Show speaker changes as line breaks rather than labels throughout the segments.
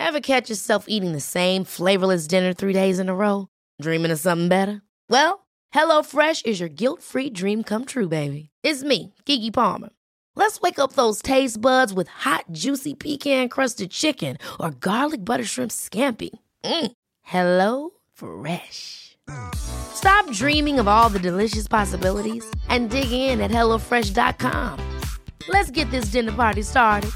Ever catch yourself eating the same flavorless dinner 3 days in a row? Dreaming of something better? Well, HelloFresh is your guilt-free dream come true, baby. It's me, Keke Palmer. Let's wake up those taste buds with hot, juicy pecan-crusted chicken or garlic butter shrimp scampi. Hello Fresh. Stop dreaming of all the delicious possibilities and dig in at HelloFresh.com. Let's get this dinner party started.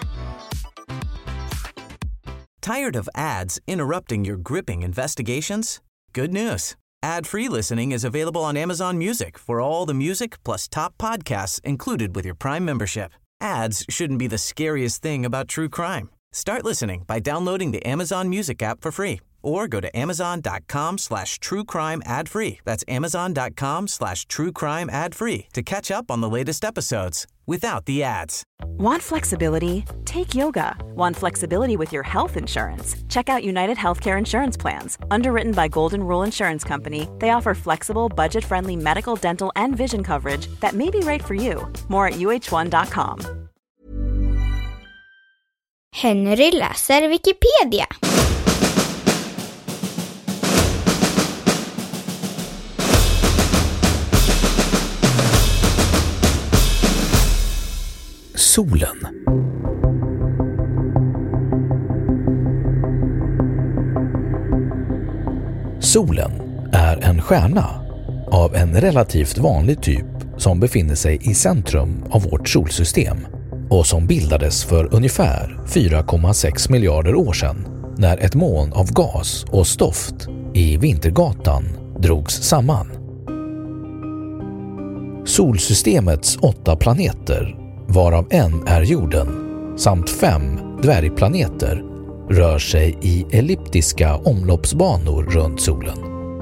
Tired of ads interrupting your gripping investigations? Good news. Ad-free listening is available on Amazon Music for all the music plus top podcasts included with your Prime membership. Ads shouldn't be the scariest thing about true crime. Start listening by downloading the Amazon Music app for free or go to amazon.com/truecrime ad-free. That's amazon.com/truecrime ad-free to catch up on the latest episodes without the ads.
Want flexibility? Take yoga. Want flexibility with your health insurance? Check out United Healthcare Insurance Plans. Underwritten by Golden Rule Insurance Company, they offer flexible, budget-friendly medical, dental, and vision coverage that may be right for you. More at uh1.com.
Henry läser Wikipedia.
Solen. Solen är en stjärna av en relativt vanlig typ som befinner sig i centrum av vårt solsystem och som bildades för ungefär 4,6 miljarder år sedan när ett moln av gas och stoft i Vintergatan drogs samman. Solsystemets 8 planeter, varav en är jorden, samt 5 dvärgplaneter rör sig i elliptiska omloppsbanor runt solen.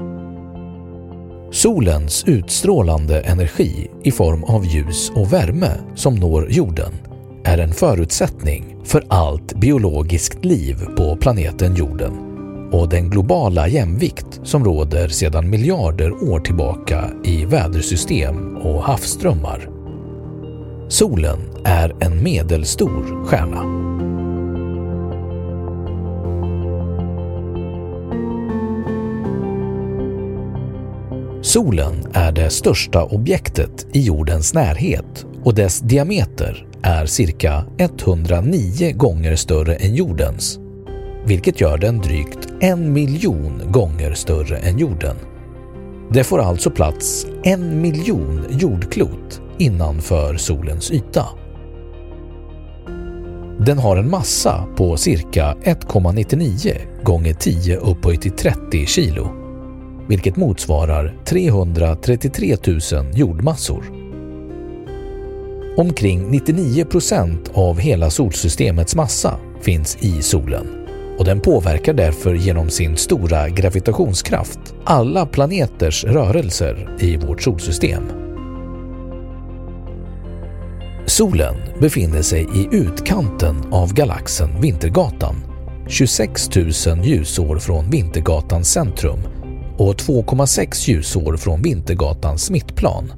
Solens utstrålande energi i form av ljus och värme som når jorden är en förutsättning för allt biologiskt liv på planeten jorden och den globala jämvikt som råder sedan miljarder år tillbaka i vädersystem och havsströmmar. Solen är en medelstor stjärna. Solen är det största objektet i jordens närhet och dess diameter är cirka 109 gånger större än jordens, vilket gör den drygt 1 miljon gånger större än jorden. Det får alltså plats 1 miljon jordklot innanför solens yta. Den har en massa på cirka 1,99 gånger 10 upphöjt till 30 kilo, vilket motsvarar 333 000 jordmassor. Omkring 99% av hela solsystemets massa finns i solen och den påverkar därför genom sin stora gravitationskraft alla planeters rörelser i vårt solsystem. Solen befinner sig i utkanten av galaxen Vintergatan, 26 000 ljusår från Vintergatans centrum och 2,6 ljusår från Vintergatans mittplan.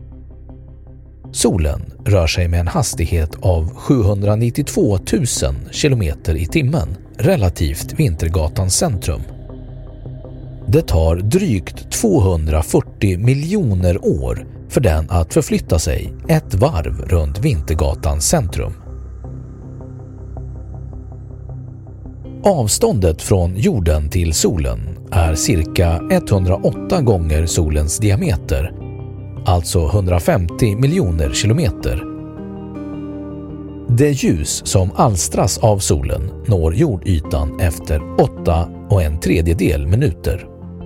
Solen rör sig med en hastighet av 792 000 kilometer i timmen relativt Vintergatans centrum. Det tar drygt 240 miljoner år för den att förflytta sig ett varv runt Vintergatans centrum. Avståndet från jorden till solen är cirka 108 gånger solens diameter, alltså 150 miljoner kilometer. Det ljus som alstras av solen når jordytan efter 8,1 minuter.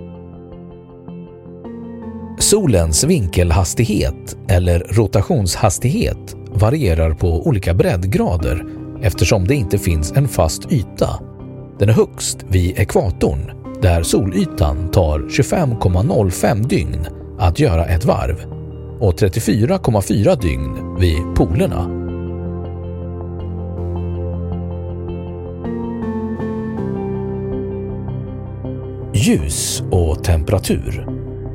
Solens vinkelhastighet eller rotationshastighet varierar på olika breddgrader eftersom det inte finns en fast yta. Den är högst vid ekvatorn där solytan tar 25,05 dygn att göra ett varv och 34,4 dygn vid polerna. Ljus och temperatur.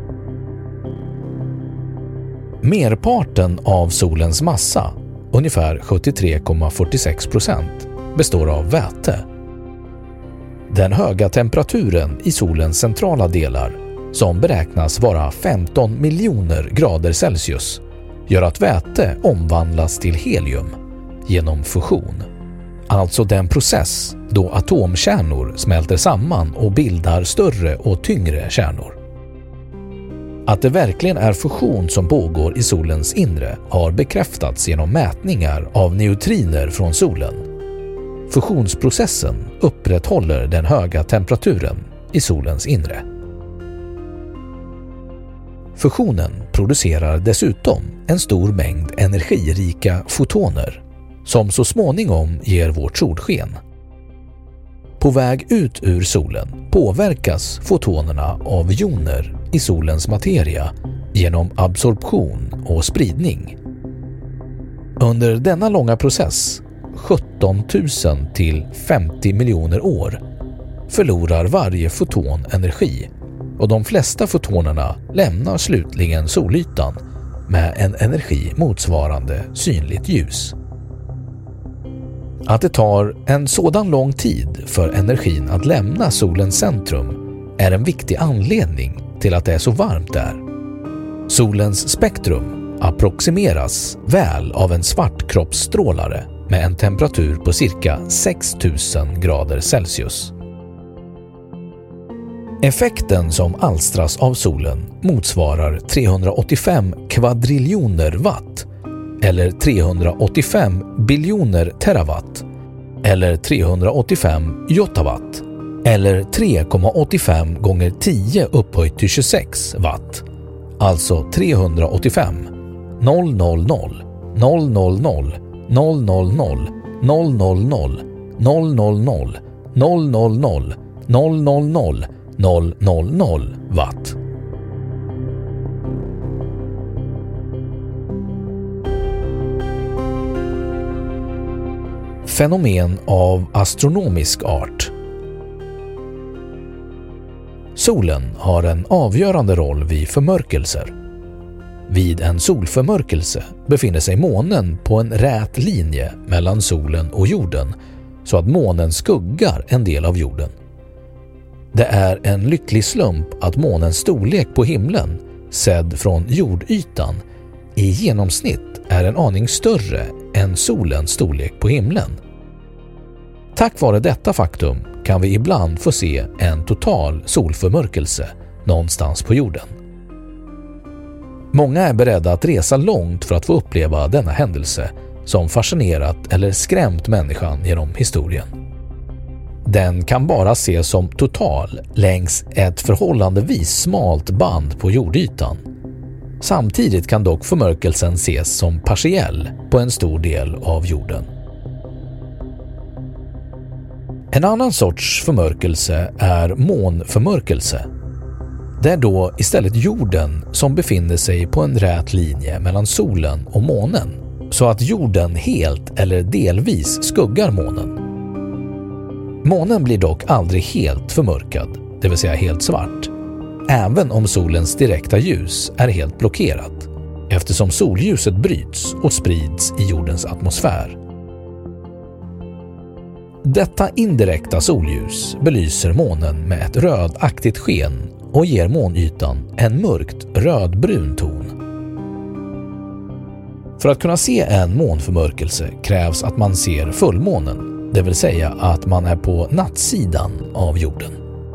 Merparten av solens massa, ungefär 73,46%, består av väte. Den höga temperaturen i solens centrala delar, som beräknas vara 15 miljoner grader Celsius, gör att väte omvandlas till helium genom fusion. Alltså den process då atomkärnor smälter samman och bildar större och tyngre kärnor. Att det verkligen är fusion som pågår i solens inre har bekräftats genom mätningar av neutriner från solen. Fusionsprocessen upprätthåller den höga temperaturen i solens inre. Fusionen producerar dessutom en stor mängd energirika fotoner som så småningom ger vårt solsken. På väg ut ur solen påverkas fotonerna av joner i solens materia genom absorption och spridning. Under denna långa process, 17 000 till 50 miljoner år, förlorar varje foton energi och de flesta fotonerna lämnar slutligen solytan med en energi motsvarande synligt ljus. Att det tar en sådan lång tid för energin att lämna solens centrum är en viktig anledning till att det är så varmt där. Solens spektrum approximeras väl av en svartkroppsstrålare med en temperatur på cirka 6000 grader Celsius. Effekten som alstras av solen motsvarar 385 kvadriljoner watt eller 385 biljoner terawatt eller 385 jottawatt eller 3,85 gånger 10 upphöjt till 26 watt, alltså 385 000 000 000 000 000 000 000 watt. Fenomen av astronomisk art. Solen har en avgörande roll vid förmörkelser. Vid en solförmörkelse befinner sig månen på en rät linje mellan solen och jorden så att månen skuggar en del av jorden. Det är en lycklig slump att månens storlek på himlen, sedd från jordytan, i genomsnitt är en aning större än solens storlek på himlen. Tack vare detta faktum kan vi ibland få se en total solförmörkelse någonstans på jorden. Många är beredda att resa långt för att få uppleva denna händelse som fascinerat eller skrämt människan genom historien. Den kan bara ses som total längs ett förhållandevis smalt band på jordytan. Samtidigt kan dock förmörkelsen ses som partiell på en stor del av jorden. En annan sorts förmörkelse är månförmörkelse. Det är då istället jorden som befinner sig på en rät linje mellan solen och månen, så att jorden helt eller delvis skuggar månen. Månen blir dock aldrig helt förmörkad, det vill säga helt svart, även om solens direkta ljus är helt blockerat, eftersom solljuset bryts och sprids i jordens atmosfär. Detta indirekta solljus belyser månen med ett rödaktigt sken och ger månytan en mörkt rödbrun ton. För att kunna se en månförmörkelse krävs att man ser fullmånen, det vill säga att man är på nattsidan av jorden.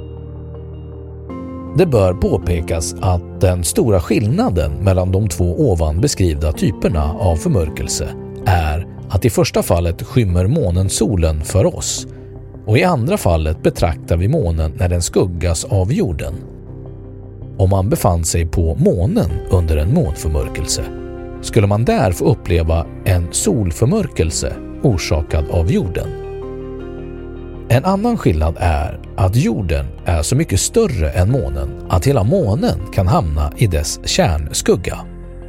Det bör påpekas att den stora skillnaden mellan de två ovan beskrivna typerna av förmörkelse är att i första fallet skymmer månen solen för oss och i andra fallet betraktar vi månen när den skuggas av jorden. Om man befann sig på månen under en månförmörkelse skulle man där få uppleva en solförmörkelse orsakad av jorden. En annan skillnad är att jorden är så mycket större än månen att hela månen kan hamna i dess kärnskugga.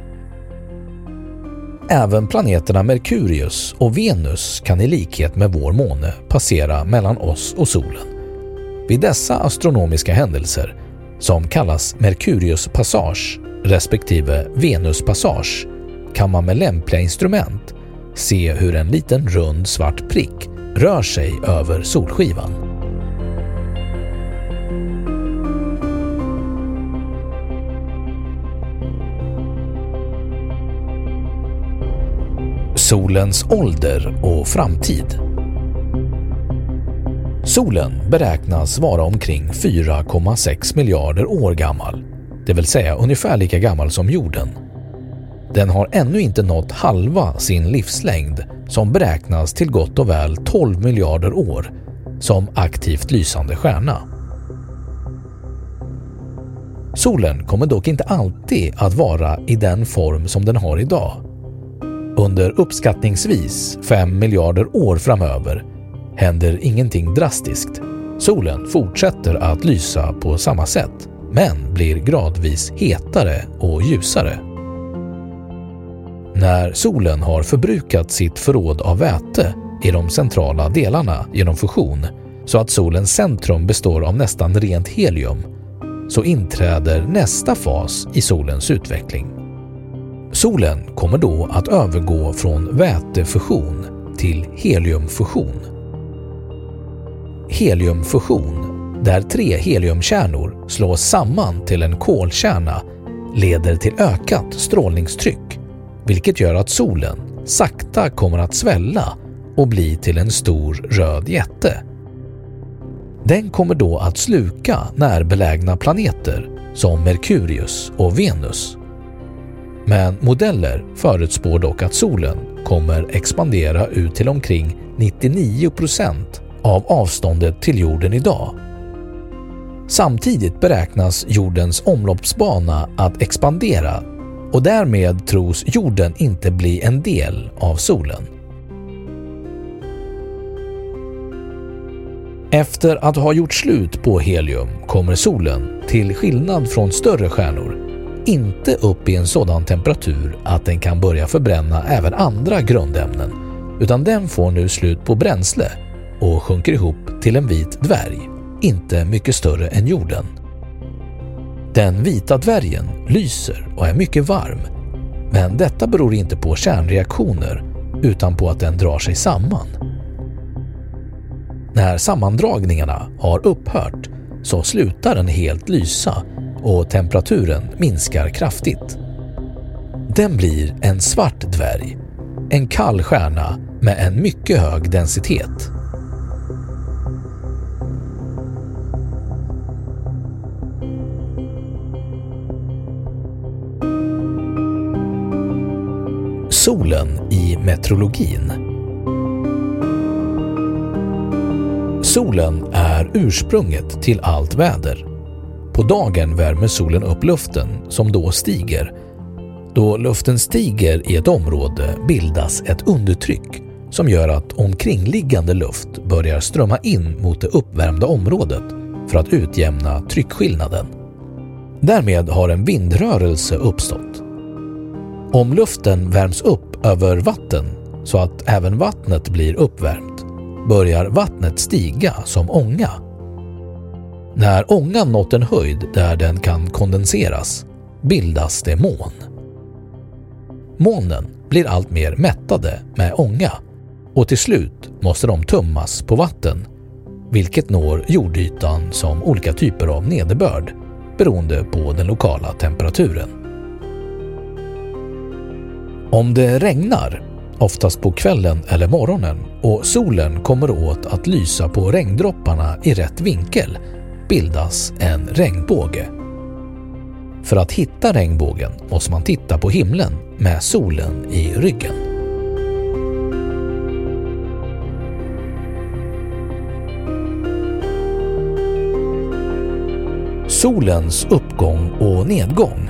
Även planeterna Merkurius och Venus kan i likhet med vår måne passera mellan oss och solen. Vid dessa astronomiska händelser, som kallas Merkurius passage respektive Venus passage, kan man med lämpliga instrument se hur en liten rund svart prick rör sig över solskivan. Solens ålder och framtid. Solen beräknas vara omkring 4,6 miljarder år gammal, det vill säga ungefär lika gammal som jorden. Den har ännu inte nått halva sin livslängd som beräknas till gott och väl 12 miljarder år som aktivt lysande stjärna. Solen kommer dock inte alltid att vara i den form som den har idag. Under uppskattningsvis 5 miljarder år framöver händer ingenting drastiskt. Solen fortsätter att lysa på samma sätt, men blir gradvis hetare och ljusare. När solen har förbrukat sitt förråd av väte i de centrala delarna genom fusion, så att solens centrum består av nästan rent helium, så inträder nästa fas i solens utveckling. Solen kommer då att övergå från vätefusion till heliumfusion. Heliumfusion, där 3 heliumkärnor slås samman till en kolkärna, leder till ökat strålningstryck, vilket gör att solen sakta kommer att svälla och bli till en stor röd jätte. Den kommer då att sluka närbelägna planeter som Merkurius och Venus. Men modeller förutspår dock att solen kommer expandera ut till omkring 99% av avståndet till jorden idag. Samtidigt beräknas jordens omloppsbana att expandera och därmed tros jorden inte bli en del av solen. Efter att ha gjort slut på helium kommer solen, till skillnad från större stjärnor, inte upp i en sådan temperatur att den kan börja förbränna även andra grundämnen, utan den får nu slut på bränsle och sjunker ihop till en vit dvärg, inte mycket större än jorden. Den vita dvärgen lyser och är mycket varm, men detta beror inte på kärnreaktioner utan på att den drar sig samman. När sammandragningarna har upphört så slutar den helt lysa och temperaturen minskar kraftigt. Den blir en svart dvärg, en kall stjärna med en mycket hög densitet. Solen i meteorologin. Solen är ursprunget till allt väder. På dagen värmer solen upp luften som då stiger. Då luften stiger i ett område bildas ett undertryck som gör att omkringliggande luft börjar strömma in mot det uppvärmda området för att utjämna tryckskillnaden. Därmed har en vindrörelse uppstått. Om luften värms upp över vatten så att även vattnet blir uppvärmt, börjar vattnet stiga som ånga. När ångan nått en höjd där den kan kondenseras bildas det moln. Molnen blir allt mer mättade med ånga och till slut måste de tummas på vatten, vilket når jordytan som olika typer av nederbörd beroende på den lokala temperaturen. Om det regnar, oftast på kvällen eller morgonen, och solen kommer åt att lysa på regndropparna i rätt vinkel, bildas en regnbåge. För att hitta regnbågen måste man titta på himlen med solen i ryggen. Solens uppgång och nedgång.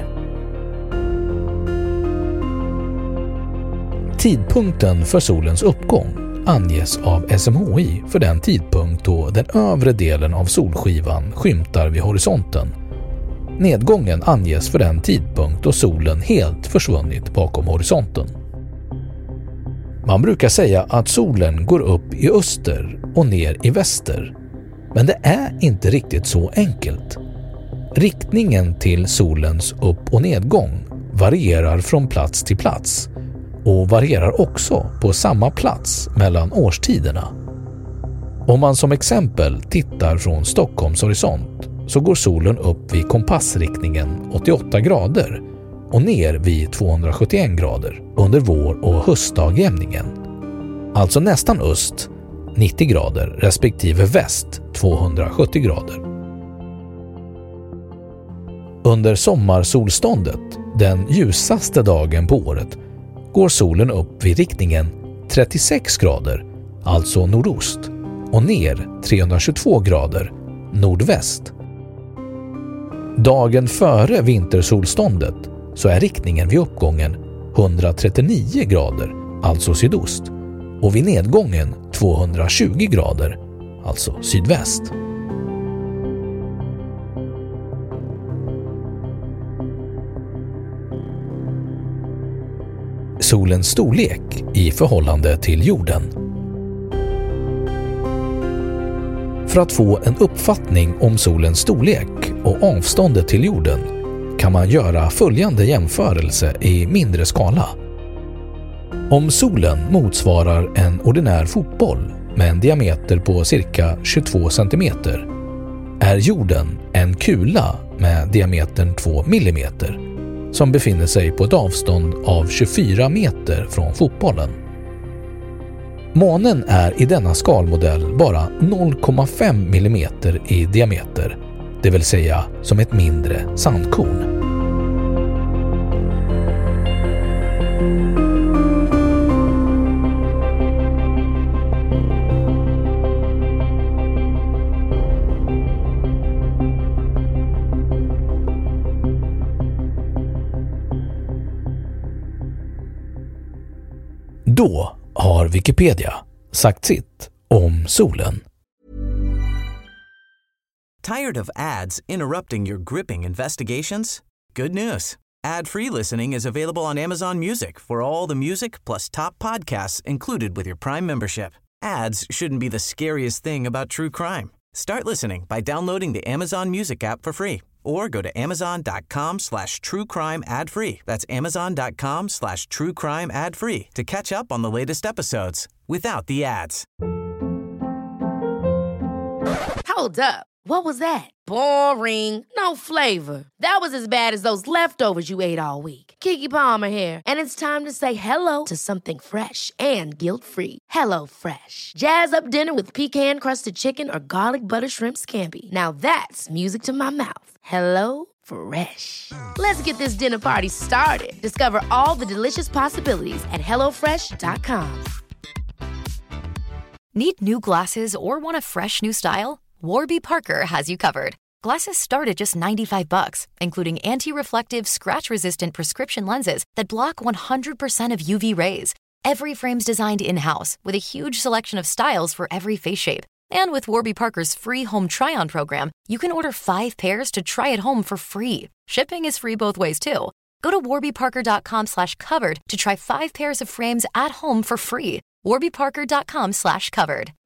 Tidpunkten för solens uppgång anges av SMHI för den tidpunkt då den övre delen av solskivan skymtar vid horisonten. Nedgången anges för den tidpunkt då solen helt försvunnit bakom horisonten. Man brukar säga att solen går upp i öster och ner i väster, men det är inte riktigt så enkelt. Riktningen till solens upp- och nedgång varierar från plats till plats och varierar också på samma plats mellan årstiderna. Om man som exempel tittar från Stockholms horisont så går solen upp vid kompassriktningen 88 grader, och ner vid 271 grader under vår- och höstdagjämningen. Alltså nästan öst 90 grader respektive väst 270 grader. Under sommarsolståndet, den ljusaste dagen på året, går solen upp vid riktningen 36 grader, alltså nordost, och ner 322 grader, nordväst. Dagen före vintersolståndet så är riktningen vid uppgången 139 grader, alltså sydost, och vid nedgången 220 grader, alltså sydväst. Solens storlek i förhållande till jorden. För att få en uppfattning om solens storlek och avståndet till jorden kan man göra följande jämförelse i mindre skala. Om solen motsvarar en ordinär fotboll med en diameter på cirka 22 cm är jorden en kula med diametern 2 mm som befinner sig på ett avstånd av 24 meter från fotbollen. Månen är i denna skalmodell bara 0,5 mm i diameter, det vill säga som ett mindre sandkorn. Då har Wikipedia sagt sitt om solen.
Tired of ads interrupting your gripping investigations? Good news. Ad-free listening is available on Amazon Music for all the music plus top podcasts included with your Prime membership. Ads shouldn't be the scariest thing about true crime. Start listening by downloading the Amazon Music app for free or go to amazon.com/truecrime ad-free. That's amazon.com/truecrime ad-free to catch up on the latest episodes without the ads.
Hold up. What was that? Boring. No flavor. That was as bad as those leftovers you ate all week. Keke Palmer here, and it's time to say hello to something fresh and guilt-free. Hello Fresh. Jazz up dinner with pecan-crusted chicken or garlic butter shrimp scampi. Now that's music to my mouth. Hello Fresh. Let's get this dinner party started. Discover all the delicious possibilities at hellofresh.com.
Need new glasses or want a fresh new style? Warby Parker has you covered. Glasses start at just $95, including anti-reflective, scratch-resistant prescription lenses that block 100% of UV rays. Every frame's designed in-house with a huge selection of styles for every face shape. And with Warby Parker's free home try-on program, you can order 5 pairs to try at home for free. Shipping is free both ways, too. Go to warbyparker.com/covered to try 5 pairs of frames at home for free. warbyparker.com/covered.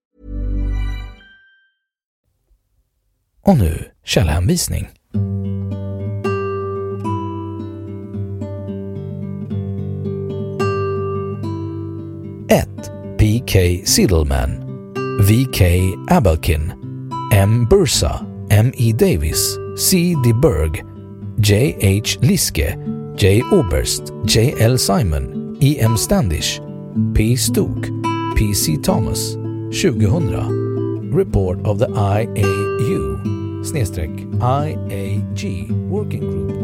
Och nu källhänvisning. 1. P.K. Siddleman, V.K. Abelkin, M. Bursa, M.E. Davis, C. D. Berg, J.H. Liske, J. Oberst, J.L. Simon, E.M. Standish, P. Stook, P.C. Thomas, 2000. Report of the IAU /IAG Working Group